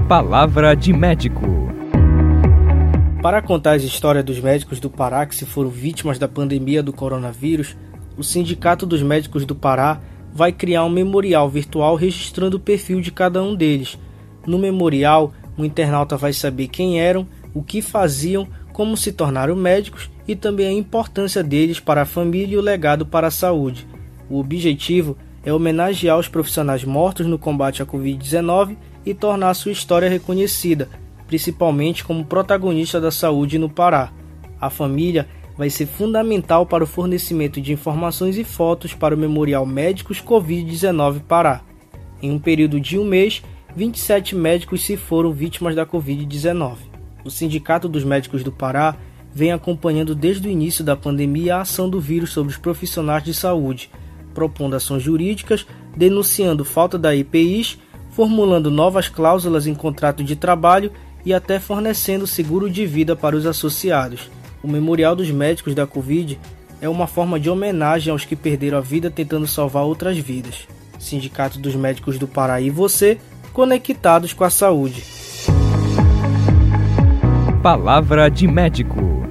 Palavra de médico. Para contar as histórias dos médicos do Pará que se foram vítimas da pandemia do coronavírus, o Sindicato dos Médicos do Pará vai criar um memorial virtual registrando o perfil de cada um deles. No memorial, o internauta vai saber quem eram, o que faziam, como se tornaram médicos e também a importância deles para a família e o legado para a saúde. O objetivo é homenagear os profissionais mortos no combate à Covid-19 e tornar sua história reconhecida, principalmente como protagonista da saúde no Pará. A família vai ser fundamental para o fornecimento de informações e fotos para o Memorial Médicos Covid-19 Pará. Em um período de um mês, 27 médicos se foram vítimas da Covid-19. O Sindicato dos Médicos do Pará vem acompanhando desde o início da pandemia a ação do vírus sobre os profissionais de saúde, propondo ações jurídicas, denunciando falta da EPIs, formulando novas cláusulas em contrato de trabalho e até fornecendo seguro de vida para os associados. O Memorial dos Médicos da Covid é uma forma de homenagem aos que perderam a vida tentando salvar outras vidas. Sindicato dos Médicos do Pará e você, conectados com a saúde. Palavra de médico.